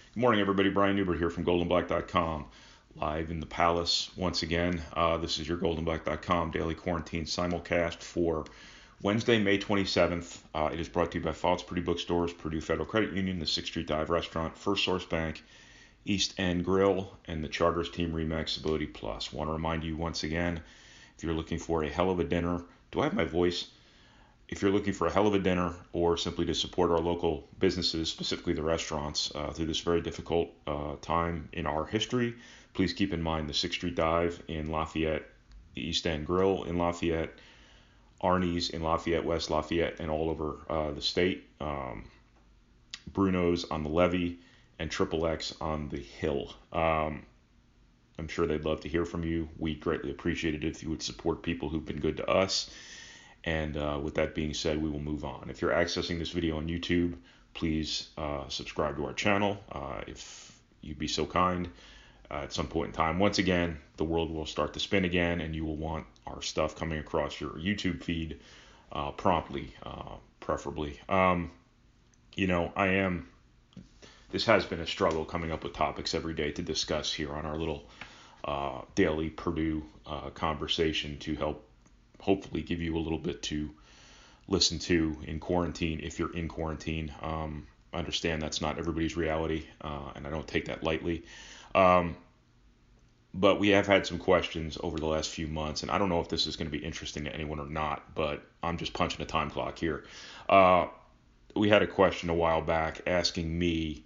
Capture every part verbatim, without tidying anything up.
Good morning, everybody. Brian Newbert here from golden black dot com, live in the Palace once again. Uh, this is your golden black dot com daily quarantine simulcast for Wednesday, May twenty-seventh. Uh, it is brought to you by Fouts Purdue Bookstores, Purdue Federal Credit Union, the sixth Street Dive Restaurant, First Source Bank, East End Grill, and the Charters Team Remax Ability Plus. Want to remind you once again, if you're looking for a hell of a dinner, do I have my voice? If you're looking for a hell of a dinner or simply to support our local businesses, specifically the restaurants, uh, through this very difficult uh, time in our history, please keep in mind the sixth Street Dive in Lafayette, the East End Grill in Lafayette, Arnie's in Lafayette, West Lafayette, and all over uh, the state, um, Bruno's on the Levee, and Triple X on the Hill. Um, I'm sure they'd love to hear from you. We greatly appreciate it if you would support people who've been good to us. And uh, with that being said, we will move on. If you're accessing this video on YouTube, please uh, subscribe to our channel uh, if you'd be so kind uh, at some point in time. Once again, the world will start to spin again, and you will want our stuff coming across your YouTube feed uh, promptly, uh, preferably. Um, you know, I am, this has been a struggle coming up with topics every day to discuss here on our little uh, daily Purdue uh, conversation to help hopefully give you a little bit to listen to in quarantine if you're in quarantine. Um, I understand that's not everybody's reality, uh, and I don't take that lightly. Um, but we have had some questions over the last few months, and I don't know if this is going to be interesting to anyone or not, but I'm just punching a time clock here. Uh, we had a question a while back asking me,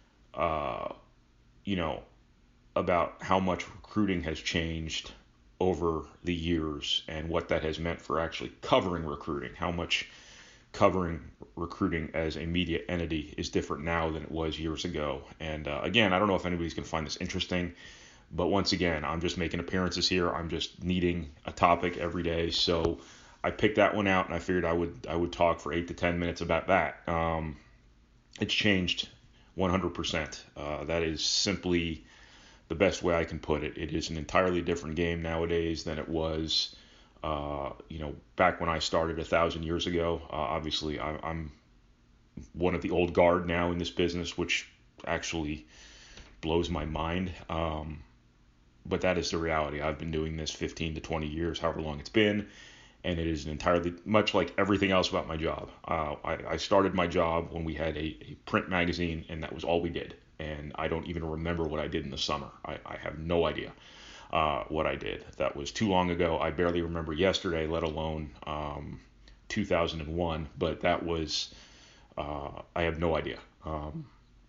uh, you know, about how much recruiting has changed over the years and what that has meant for actually covering recruiting, how much covering recruiting as a media entity is different now than it was years ago. And uh, again, I don't know if anybody's going to find this interesting, but once again, I'm just making appearances here. I'm just needing a topic every day. So I picked that one out and I figured I would I would talk for eight to ten minutes about that. Um, it's changed one hundred percent. Uh, that is simply the best way I can put it. It is an entirely different game nowadays than it was, uh, you know, back when I started a thousand years ago. Uh, obviously, I, I'm one of the old guard now in this business, which actually blows my mind. Um, but that is the reality. I've been doing this fifteen to twenty years, however long it's been, and it is an entirely, much like everything else about my job. Uh, I, I started my job when we had a, a print magazine, and that was all we did. And I don't even remember what I did in the summer. I, I have no idea uh, what I did. That was too long ago. I barely remember yesterday, let alone um, two thousand one. But that was, uh, I have no idea. Um,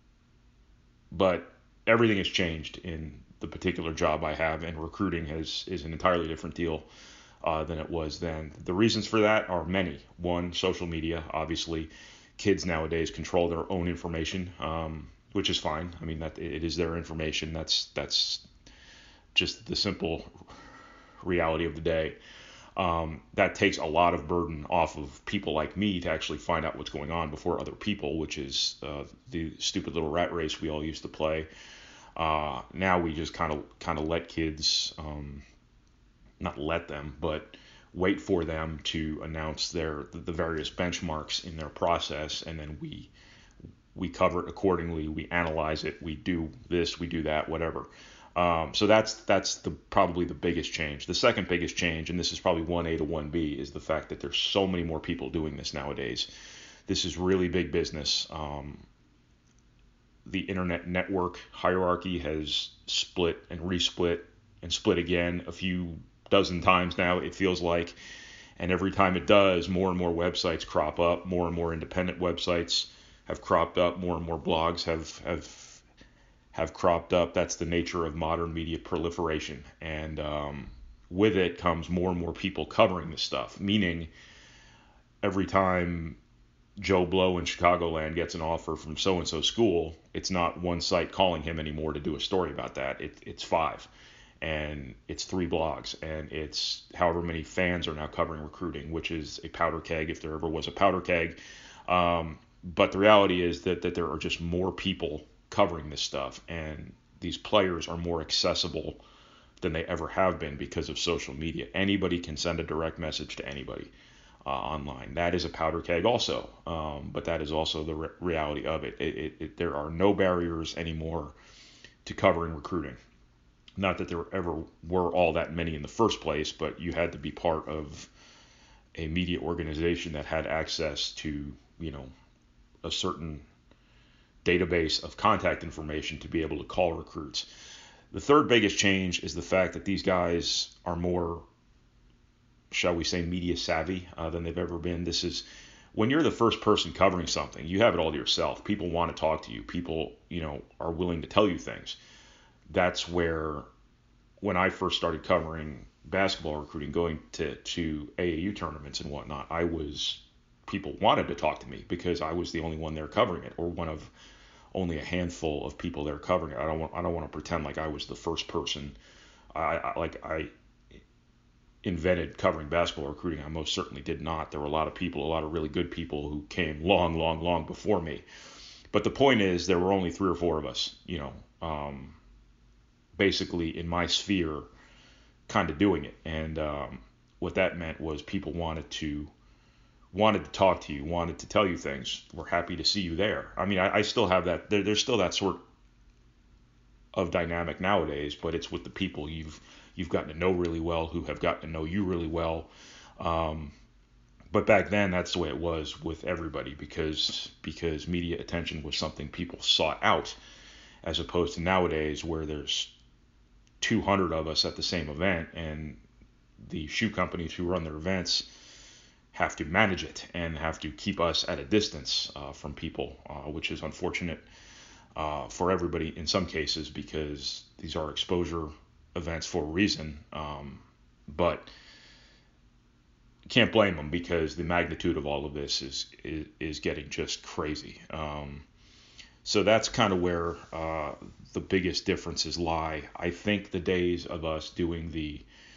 but everything has changed in the particular job I have, and recruiting has is an entirely different deal uh, than it was then. The reasons for that are many. One, social media. Obviously, kids nowadays control their own information. Um, which is fine. I mean, that it is their information. That's that's just the simple reality of the day. Um, that takes a lot of burden off of people like me to actually find out what's going on before other people, which is uh, the stupid little rat race we all used to play. Uh, now we just kind of kind of let kids, um, not let them, but wait for them to announce their the various benchmarks in their process, and then we we cover it accordingly, we analyze it, we do this, we do that, whatever. Um, so that's that's the probably the biggest change. The second biggest change, and this is probably one A to one B, is the fact that there's so many more people doing this nowadays. This is really big business. Um, the internet network hierarchy has split and resplit and split again a few dozen times now, it feels like. And every time it does, more and more websites crop up, more and more independent websites have cropped up, more and more blogs have have have cropped up. That's the nature of modern media proliferation, and um, with it comes more and more people covering this stuff. Meaning, every time Joe Blow in Chicagoland gets an offer from so and so school, it's not one site calling him anymore to do a story about that. It, it's five, and it's three blogs, and it's however many fans are now covering recruiting, which is a powder keg if there ever was a powder keg. Um, But the reality is that, that there are just more people covering this stuff, and these players are more accessible than they ever have been because of social media. Anybody can send a direct message to anybody. uh, online. That is a powder keg also, um, but that is also the re- reality of it. It, it, it. There are no barriers anymore to covering recruiting. Not that there ever were all that many in the first place, but you had to be part of a media organization that had access to, you know, a certain database of contact information to be able to call recruits. The third biggest change is the fact that these guys are more, shall we say, media savvy uh, than they've ever been. This is when you're the first person covering something, you have it all to yourself. People want to talk to you. People, you know, are willing to tell you things. That's where, when I first started covering basketball recruiting, going to, to A A U tournaments and whatnot, I was, people wanted to talk to me because I was the only one there covering it, or one of only a handful of people there covering it. I don't want, I don't want to pretend like I was the first person. I, I like I invented covering basketball recruiting. I most certainly did not. There were a lot of people, a lot of really good people who came long, long, long before me. But the point is, there were only three or four of us, you know, um, basically in my sphere, kind of doing it. And um, what that meant was people wanted to wanted to talk to you, wanted to tell you things. We're happy to see you there. I mean, I, I still have that. There, there's still that sort of dynamic nowadays, but it's with the people you've you've gotten to know really well, who have gotten to know you really well. Um, but back then, that's the way it was with everybody, because because media attention was something people sought out, as opposed to nowadays where there's two hundred of us at the same event, and the shoe companies who run their events have to manage it and have to keep us at a distance uh, from people, uh, which is unfortunate uh, for everybody in some cases, because these are exposure events for a reason. Um, but can't blame them, because the magnitude of all of this is is, is getting just crazy. Um, so that's kind of where uh, the biggest differences lie. I think the days of us doing the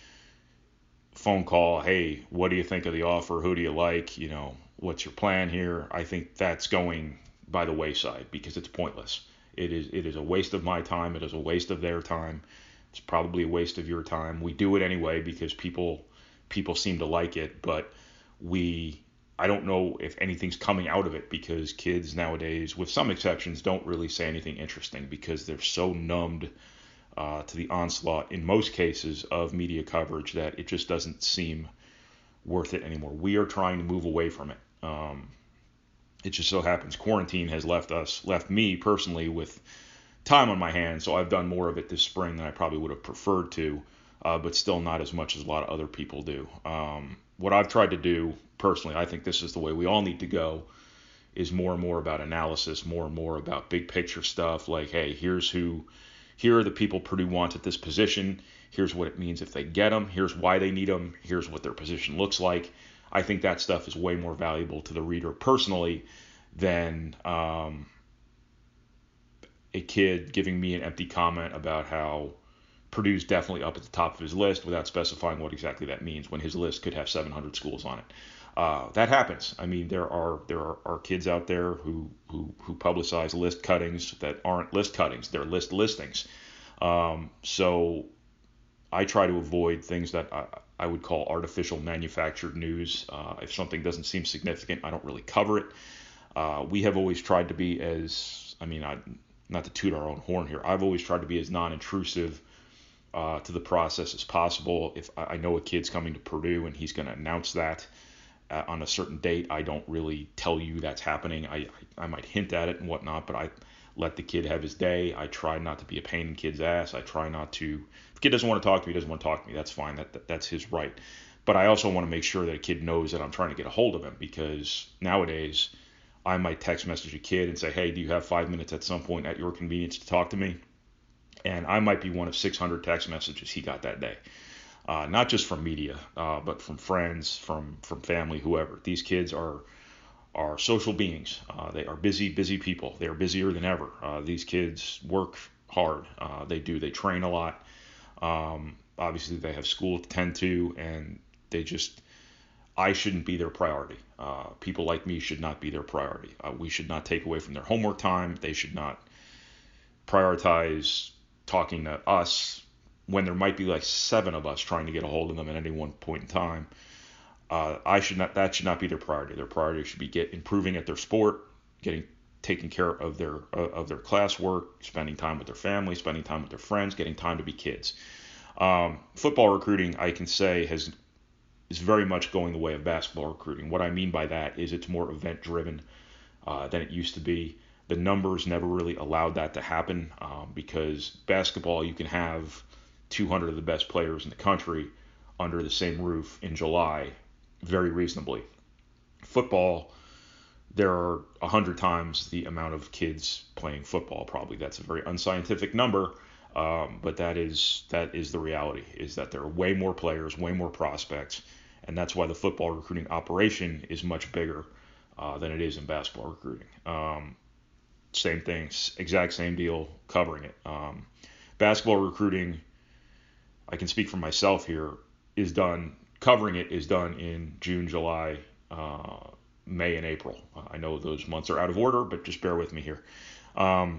phone call, hey, what do you think of the offer? Who do you like? You know, what's your plan here? I think that's going by the wayside, because it's pointless. It is it is a waste of my time. It is a waste of their time. It's probably a waste of your time. We do it anyway because people people seem to like it, but we I don't know if anything's coming out of it, because kids nowadays, with some exceptions, don't really say anything interesting, because they're so numbed Uh, to the onslaught, in most cases, of media coverage, that it just doesn't seem worth it anymore. We are trying to move away from it. Um, it just so happens quarantine has left us, left me personally, with time on my hands, so I've done more of it this spring than I probably would have preferred to, uh, but still not as much as a lot of other people do. Um, what I've tried to do personally, I think this is the way we all need to go, is more and more about analysis, more and more about big picture stuff, like, hey, here's who Here are the people Purdue wants at this position. Here's what it means if they get them. Here's why they need them. Here's what their position looks like. I think that stuff is way more valuable to the reader personally than um, a kid giving me an empty comment about how Purdue's definitely up at the top of his list without specifying what exactly that means, when his list could have seven hundred schools on it. Uh, that happens. I mean, there are there are, are kids out there who, who who publicize list cuttings that aren't list cuttings; they're list listings. Um, so I try to avoid things that I, I would call artificial manufactured news. Uh, if something doesn't seem significant, I don't really cover it. Uh, we have always tried to be as, I mean, I, not to toot our own horn here, I've always tried to be as non-intrusive uh, to the process as possible. If I, I know a kid's coming to Purdue and he's going to announce that Uh, on a certain date, I don't really tell you that's happening. I, I I might hint at it and whatnot, but I let the kid have his day. I try not to be a pain in the kid's ass. I try not to. If the kid doesn't want to talk to me, he doesn't want to talk to me. That's fine. That, that that's his right. But I also want to make sure that a kid knows that I'm trying to get a hold of him, because nowadays I might text message a kid and say, hey, do you have five minutes at some point at your convenience to talk to me? And I might be one of six hundred text messages he got that day. Uh, not just from media, uh, but from friends, from from family, whoever. These kids are are social beings. Uh, they are busy, busy people. They are busier than ever. Uh, these kids work hard. Uh, they do. They train a lot. Um, obviously, they have school to tend to, and they just. I shouldn't be their priority. Uh, people like me should not be their priority. Uh, we should not take away from their homework time. They should not prioritize talking to us when there might be like seven of us trying to get a hold of them at any one point in time. Uh, I should not. That should not be their priority. Their priority should be get improving at their sport, getting taking care of their uh, of their classwork, spending time with their family, spending time with their friends, getting time to be kids. Um, football recruiting, I can say, has is very much going the way of basketball recruiting. What I mean by that is it's more event driven uh, than it used to be. The numbers never really allowed that to happen um, because basketball, you can have two hundred of the best players in the country under the same roof in July very reasonably. Football, there are a hundred times the amount of kids playing football. Probably that's a very unscientific number, um, but that is that is the reality. Is that there are way more players, way more prospects, and that's why the football recruiting operation is much bigger uh, than it is in basketball recruiting. Um, same thing, exact same deal, covering it. Um, basketball recruiting, I can speak for myself here, is done. Covering it is done in June, July, uh, May, and April. Uh, I know those months are out of order, but just bear with me here. Um,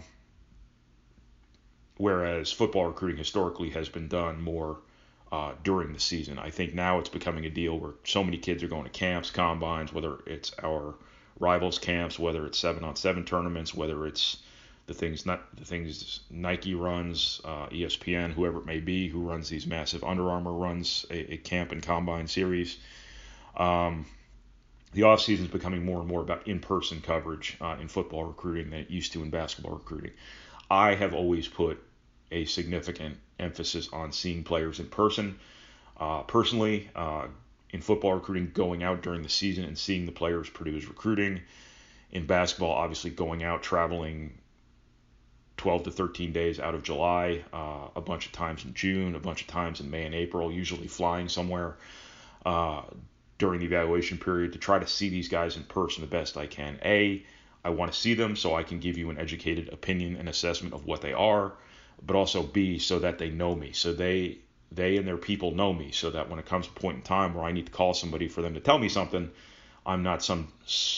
whereas football recruiting historically has been done more uh, during the season. I think now it's becoming a deal where so many kids are going to camps, combines, whether it's our rivals camps, whether it's seven on seven tournaments, whether it's the things not the things Nike runs, uh, E S P N, whoever it may be, who runs these massive Under Armour runs a, a camp and combine series. Um, the off season is becoming more and more about in-person coverage uh, in football recruiting than it used to in basketball recruiting. I have always put a significant emphasis on seeing players in person. Uh, personally, uh, in football recruiting, going out during the season and seeing the players produce recruiting. In basketball, obviously going out, traveling twelve to thirteen days out of July, uh, a bunch of times in June, a bunch of times in May and April, usually flying somewhere uh, during the evaluation period to try to see these guys in person the best I can. A, I want to see them so I can give you an educated opinion and assessment of what they are, but also B, so that they know me, so they they and their people know me, so that when it comes to a point in time where I need to call somebody for them to tell me something, I'm not some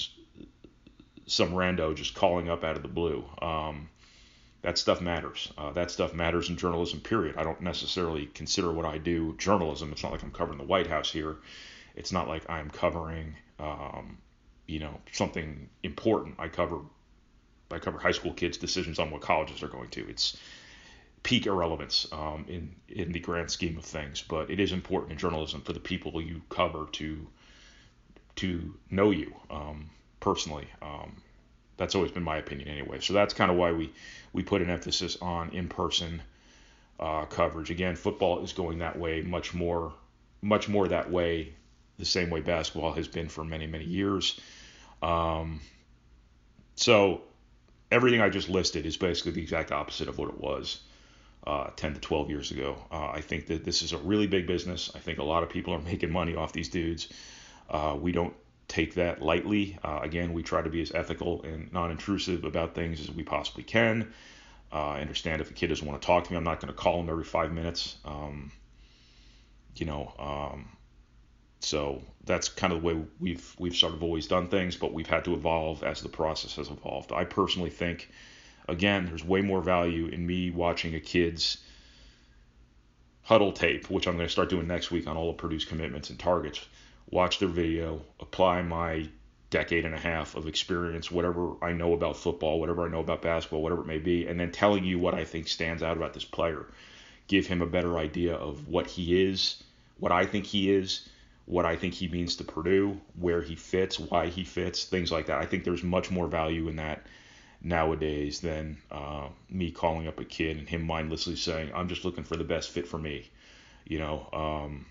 some rando just calling up out of the blue. Um, that stuff matters. Uh, that stuff matters in journalism, period. I don't necessarily consider what I do journalism. It's not like I'm covering the White House here. It's not like I'm covering, um, you know, something important. I cover, I cover high school kids' decisions on what colleges they're going to. It's peak irrelevance um, in in the grand scheme of things, but it is important in journalism for the people you cover to to know you um, personally. Um, that's always been my opinion anyway. So that's kind of why we we put an emphasis on in-person uh, coverage. Again, football is going that way much more much more that way, the same way basketball has been for many many years. Um, so everything I just listed is basically the exact opposite of what it was Uh, ten to twelve years ago. Uh, I think that this is a really big business. I think a lot of people are making money off these dudes. Uh, we don't take that lightly. Uh, again, we try to be as ethical and non-intrusive about things as we possibly can. Uh, I understand if a kid doesn't want to talk to me, I'm not going to call him every five minutes. Um, you know, um, so that's kind of the way we've we've sort of always done things, but we've had to evolve as the process has evolved. I personally think, again, there's way more value in me watching a kid's huddle tape, which I'm going to start doing next week on all the Purdue's commitments and targets. Watch their video, apply my decade and a half of experience, whatever I know about football, whatever I know about basketball, whatever it may be, and then telling you what I think stands out about this player. Give him a better idea of what he is, what I think he is, what I think he means to Purdue, where he fits, why he fits, things like that. I think there's much more value in that nowadays than uh, me calling up a kid and him mindlessly saying, I'm just looking for the best fit for me, you know. Um,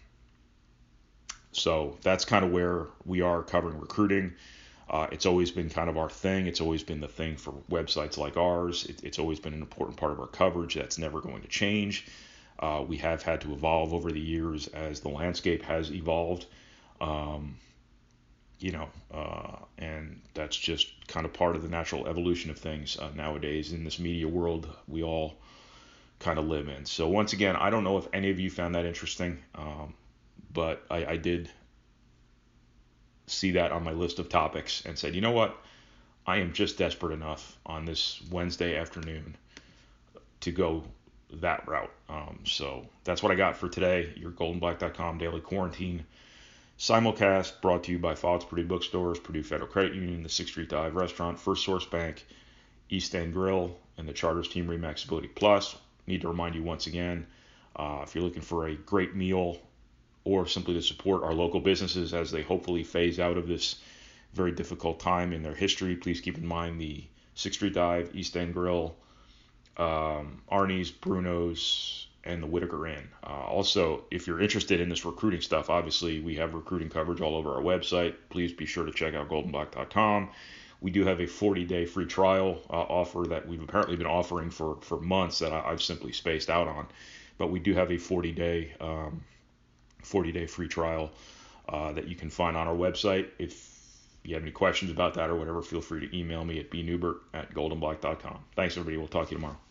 so that's kind of where we are covering recruiting. Uh, it's always been kind of our thing. It's always been the thing for websites like ours. It, it's always been an important part of our coverage. That's never going to change. Uh, we have had to evolve over the years as the landscape has evolved. Um, You know, uh, and that's just kind of part of the natural evolution of things uh, nowadays in this media world we all kind of live in. So once again, I don't know if any of you found that interesting, um, but I, I did see that on my list of topics and said, you know what, I am just desperate enough on this Wednesday afternoon to go that route. Um, so that's what I got for today. Your golden black dot com daily quarantine Simulcast brought to you by Fox Purdue Bookstores, Purdue Federal Credit Union, the Sixth Street Dive Restaurant, First Source Bank, East End Grill, and the Charters Team Remax Ability Plus. Need to remind you once again, uh, if you're looking for a great meal or simply to support our local businesses as they hopefully phase out of this very difficult time in their history, please keep in mind the Sixth Street Dive, East End Grill, um, Arnie's, Bruno's, and the Whitaker Inn. Uh, also, if you're interested in this recruiting stuff, obviously we have recruiting coverage all over our website. Please be sure to check out golden black dot com. We do have a forty-day free trial uh, offer that we've apparently been offering for, for months that I, I've simply spaced out on. But we do have a forty-day um, forty-day free trial uh, that you can find on our website. If you have any questions about that or whatever, feel free to email me at b newbert at golden black dot com. Thanks, everybody. We'll talk to you tomorrow.